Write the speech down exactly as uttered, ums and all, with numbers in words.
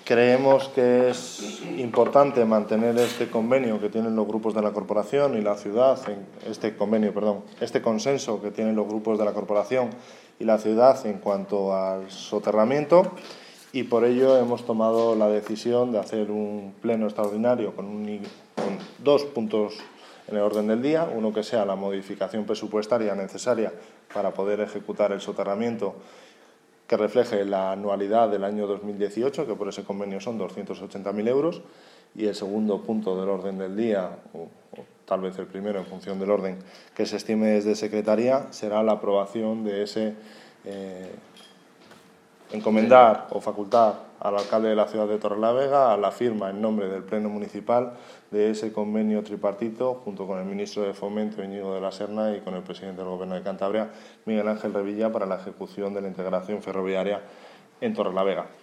Creemos que es importante mantener este convenio que tienen los grupos de la corporación y la ciudad, este convenio, perdón, este consenso que tienen los grupos de la corporación y la ciudad en cuanto al soterramiento, y por ello hemos tomado la decisión de hacer un pleno extraordinario con, un, con dos puntos en el orden del día, uno que sea la modificación presupuestaria necesaria para poder ejecutar el soterramiento que refleje la anualidad del año dos mil dieciocho, que por ese convenio son doscientos ochenta mil euros, y el segundo punto del orden del día, o, o tal vez el primero en función del orden que se estime desde Secretaría, será la aprobación de ese eh, encomendar o facultar al alcalde de la ciudad de Torrelavega a la firma en nombre del Pleno Municipal de ese convenio tripartito junto con el ministro de Fomento, Íñigo de la Serna, y con el presidente del Gobierno de Cantabria, Miguel Ángel Revilla, para la ejecución de la integración ferroviaria en Torrelavega.